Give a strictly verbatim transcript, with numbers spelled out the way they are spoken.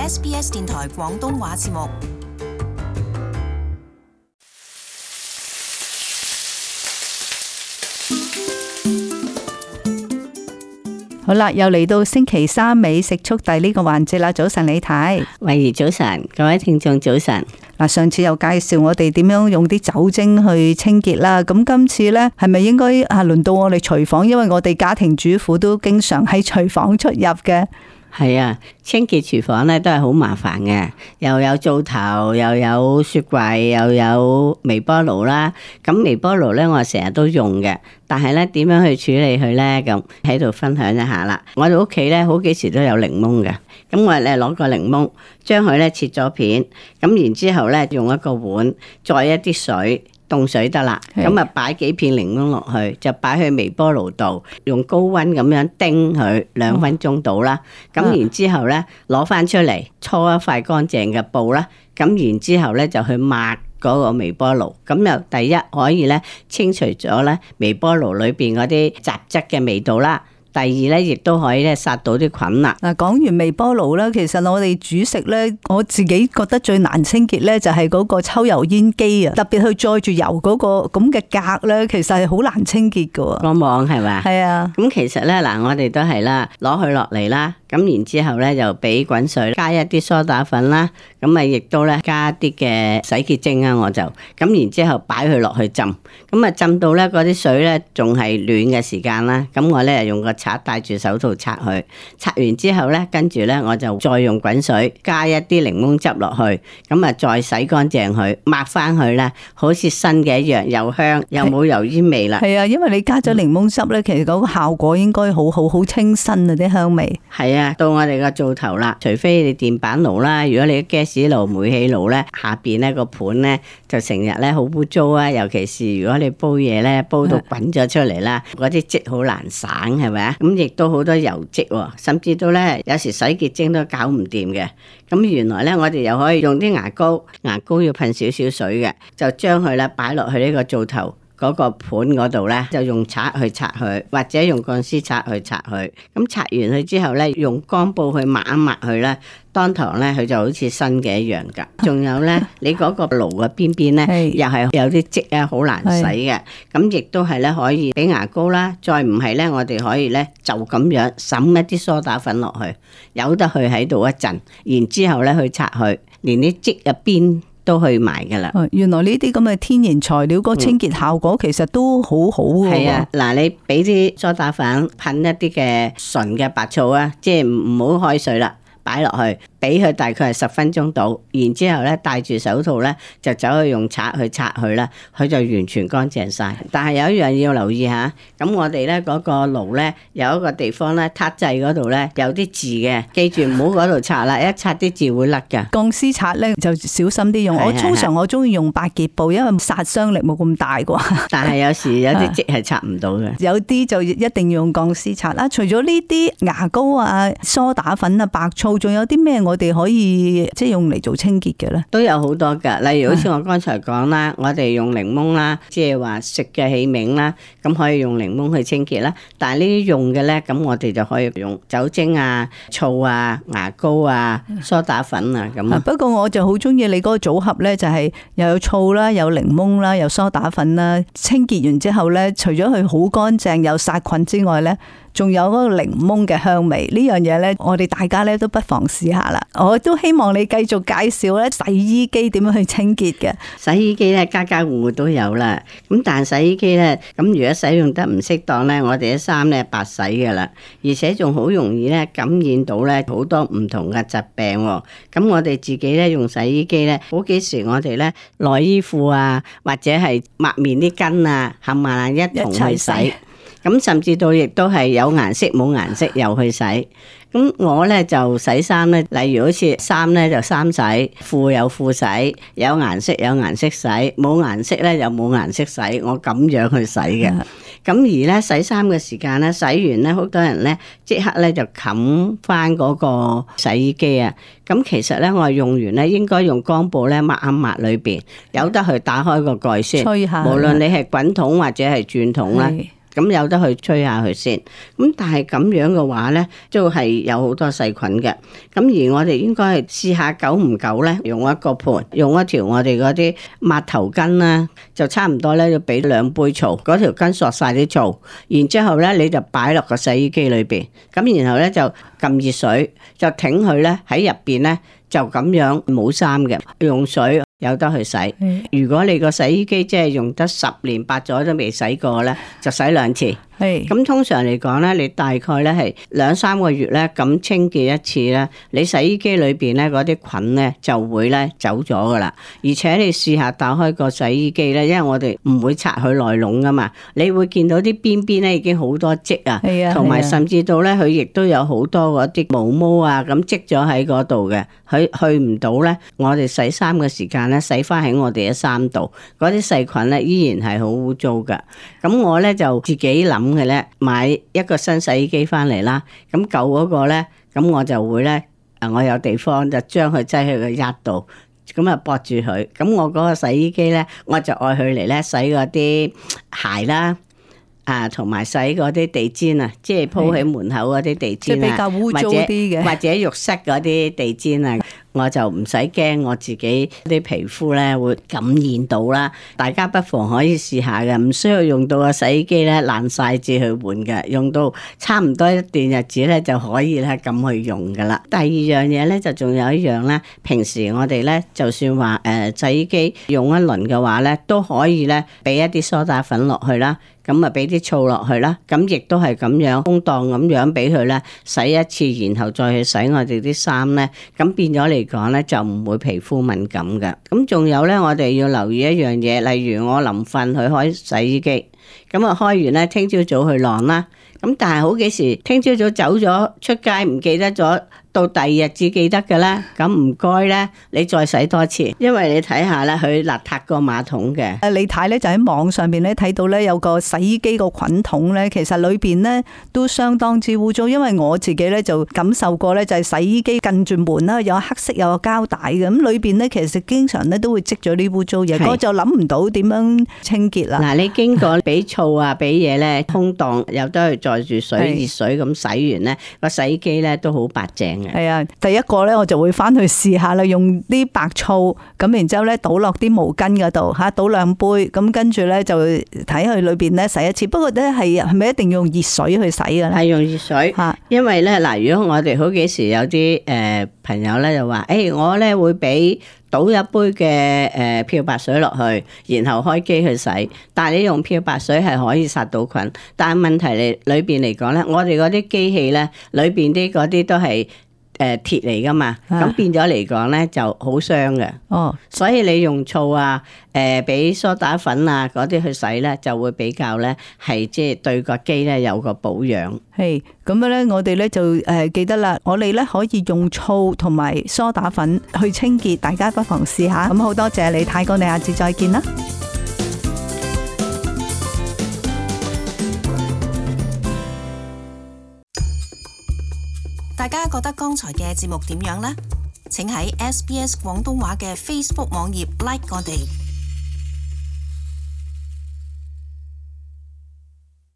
S B S 電台廣東話節目。 好啦，又嚟到星期三美食速遞呢個環節啦。早晨李太， 慧怡早晨，各位聽眾早晨。 嗱，上次又介紹我哋點樣用啲酒精去清潔啦。咁今次呢，係咪應該啊輪到我哋廚房？因為我哋家庭主婦都經常喺廚房出入嘅。 係啊，清潔廚房咧都係好麻煩嘅，又有灶頭，又有雪櫃，又有微波爐啦。咁微波爐咧，我成日都用嘅，但係咧點樣去處理佢咧？咁喺度分享一下啦。我哋屋企咧好幾時都有檸檬嘅，咁我哋咧攞個檸檬，將佢咧切咗片，咁然之後咧用一個碗，再一啲水。凍水得啦，咁啊擺幾片檸檬落去，就擺去微波爐度，用高溫咁樣叮佢兩分鐘到啦。咁、哦、然之後咧攞翻出嚟，搓一塊乾淨嘅布啦。咁然之後咧就去抹嗰個微波爐。咁又第一可以咧清除咗咧微波爐裏邊嗰啲雜質嘅味道啦。第二咧，亦都可以咧殺到啲菌啦。嗱，講完微波爐啦，其實我哋煮食咧，我自己覺得最難清潔咧，就係嗰個抽油煙機啊，特別去載住油嗰個咁嘅格咧，其實係好難清潔噶。個網係咪？係啊。咁其實咧，嗱，我哋都係啦，攞佢落嚟啦，咁然之後咧就俾滾水，加一啲梳打粉啦，咁啊亦都咧加一啲嘅洗潔精啊，我就咁然之後擺佢落去浸，咁啊浸到咧嗰啲水咧仲係暖嘅時間啦，咁我咧用個刷戴住手套刷佢，刷完之後咧，跟住咧我就再用滾水加一啲檸檬汁落去，咁啊再洗乾淨佢，抹翻佢咧，好似新嘅一樣，又香又冇油煙味啦。係啊，因為你加咗檸檬汁咧，其實嗰個效果應該好好好清新啊啲香味。係啊，到我哋個灶頭啦，除非你電板爐啦，如果你 gas 爐、煤氣爐咧，下邊咧個盤咧就成日咧好污糟啊，尤其是如果你煲嘢咧煲到滾咗出嚟啦，嗰啲漬好難省，係咪啊？咁亦都好多油漬喎，甚至到咧有時洗潔精都搞唔掂嘅。咁原來咧我哋又可以用啲牙膏，牙膏要噴少少水嘅，就將佢咧擺落去呢個灶頭嗰個盤嗰度咧，就用刷去刷佢，或者用鋼絲刷去刷佢。咁刷完佢之後咧，用乾布去抹一抹佢咧，當堂咧佢就好似新嘅一樣噶。仲有咧，你嗰個爐嘅邊邊咧，又係有啲漬啊，好難洗嘅。咁亦都係咧可以俾牙膏啦，再唔係咧，我哋可以咧就咁樣滲一啲梳打粉落去，由得佢喺度一陣，然之後咧去刷佢，連啲漬入邊都去埋噶啦。原來呢啲咁嘅天然材料，個清潔效果其實都好好嘅。係啊，嗱，你俾啲梳打粉，噴一啲嘅純嘅白醋啊，即係唔好開水啦，擺落去，俾佢大概係十分鐘到，然之後咧戴住手套咧就走去用刷去刷佢啦，佢就完全乾淨晒。但係有一樣要留意下，咁我哋咧嗰個爐咧有一個地方咧撻掣嗰度咧有啲字嘅，記住唔好嗰度刷啦，一刷啲字會甩噶。鋼絲刷咧就小心啲用，我通常我中意用百潔布，因為殺傷力冇咁大啩。但係有時有啲漬係刷唔到嘅，有啲就一定要用鋼絲刷啦。除咗呢啲牙膏啊、梳打粉啊、白醋，仲有啲咩我哋可以即係用嚟做清潔嘅咧？都有好多噶，例如好似我剛才講啦，我哋用檸檬啦，即係話食嘅器皿啦，咁可以用檸檬去清潔啦。但係呢啲用嘅咧，咁我哋就可以用酒精啊、醋啊、牙膏啊、梳打粉啊咁。不過我就好中意你嗰個組合咧，就係又有醋啦，有檸檬啦，有梳打粉啦。清潔完之後咧，除咗佢好乾淨又殺菌之外咧，仲有嗰個檸檬嘅香味，呢樣嘢咧，我哋大家咧都不妨試下啦。我都希望你繼續介紹咧洗衣機點樣去清潔嘅。洗衣機咧家家戶戶都有啦，咁但係洗衣機咧，咁如果使用得唔適當咧，我哋啲衫咧白洗噶啦，而且仲好容易咧感染到咧好多唔同嘅疾病。咁我哋自己咧用洗衣機咧，好幾時我哋咧內衣褲啊，或者係抹面啲巾啊，冚唪唥一同去洗。咁甚至到亦都係有顏色冇顏色又去洗。咁我咧就洗衫咧，例如好似衫咧就衫洗，褲有褲洗，有顏色有顏色洗，冇顏色咧又冇顏色洗，我咁樣去洗嘅。咁而咧洗衫嘅時間咧，洗完咧好多人咧即刻咧就冚翻嗰個洗衣機啊。咁其實咧我係用完咧應該用乾布咧抹一抹裏邊，由得佢打開個蓋先。吹下。無論你係滾筒或者係轉筒啦。 咁有得去吹下佢先。咁但係咁樣嘅話咧，都係有好多細菌嘅。咁而我哋應該係試下久唔久咧，用一個盤，用一條我哋嗰啲抹頭巾啦，就差唔多咧要俾兩杯醋，嗰條巾索晒啲醋，然之後咧你就擺落個洗衣機裏邊，咁然後咧就撳熱水，就挺佢咧喺入邊咧就咁樣冇衫嘅，用水有得去洗。如果你個洗衣機即係用得十年八載都未洗過咧，就洗兩次。係咁通常嚟講咧，你大概咧係兩三個月咧咁清潔一次咧，你洗衣機裏邊咧嗰啲菌咧就會咧走咗噶啦。而且你試下打開個洗衣機咧，因為我哋唔會拆佢內籠噶嘛，你會見到啲邊邊咧已經好多漬啊，同埋甚至到咧佢亦都有好多嗰啲毛毛啊咁積咗喺嗰度嘅，佢去唔到咧。我哋洗衫嘅時間咧，洗翻喺我哋嘅衫度，嗰啲細菌咧依然係好污糟噶。咁我咧就自己諗嘅咧，買一個新洗衣機翻嚟啦。咁舊嗰個咧，咁我就會咧，誒，我有地方就將佢擠去個一度，咁啊駁住佢。咁我嗰個洗衣機咧，我就愛佢嚟咧洗嗰啲鞋啦，啊，同埋洗嗰啲地氈啊，即係鋪喺門口嗰啲地氈啊， 即係比較污糟啲嘅， 或者浴室嗰啲地氈啊。我就唔使驚我自己啲皮膚咧會感染到啦，大家不妨可以試下嘅，唔需要用到個洗衣機咧爛晒至去換嘅，用到差唔多一段日子咧就可以咧咁去用噶啦。第二樣嘢咧就仲有一樣咧，平時我哋咧就算話誒洗衣機用一輪嘅話咧，都可以咧俾一啲梳打粉落去啦。咁啊，俾啲醋落去啦，咁亦都係咁樣空檔咁樣俾佢咧洗一次，然後再去洗我哋啲衫咧，咁變咗嚟講咧就唔會皮膚敏感嘅。咁仲有咧，我哋要留意一樣嘢，例如我臨瞓去開洗衣機，咁啊開完咧，聽朝早去晾啦。咁但係好幾時聽朝早走咗出街唔記得咗，到第二日至記得嘅咧，咁唔該咧，你再洗多次，因為你睇下咧，佢邋遢個馬桶嘅。誒， 李太咧就喺網上邊咧睇到咧有個洗衣機個滾筒咧，其實裏邊咧都相當之污糟，因為我自己咧就感受過咧，就係洗衣機近住門啦，有黑色有個膠帶嘅，咁裏邊咧其實經常咧都會積咗啲污糟嘢，我就諗唔到點樣清潔啦。 嗱，你經過俾醋啊，俾嘢咧，空檔有得去載住水熱水咁洗完咧，個洗衣機咧都好白淨嘅。 係啊，第一個咧我就會翻去試下啦，用啲白醋，咁然之後咧倒落啲毛巾嗰度吓，倒兩杯，咁跟住咧就睇佢裏邊咧洗一次。不過咧係係咪一定要用熱水去洗嘅咧？ 係用熱水，因為咧嗱，如果我哋好幾時有啲誒朋友咧就話，誒我咧會俾倒一杯嘅誒漂白水落去，然後開機去洗。但係你用漂白水係可以殺到菌，但係問題嚟裏邊嚟講咧，我哋嗰啲機器咧裏邊啲嗰啲都係誒鐵嚟噶嘛，咁、啊、變咗嚟講咧就好傷嘅。哦，所以你用醋啊，誒俾梳打粉啊嗰啲去洗咧，就會比較咧係即係對個機咧有個保養。 係咁樣咧，我哋咧就誒記得啦，我哋咧可以用醋同埋梳打粉去清潔，大家不妨試下。咁好多謝李太哥，你下次再見啦。 大家覺得剛才嘅節目點樣呢？請喺 S B S 廣東話嘅 Facebook 網頁 like 我哋。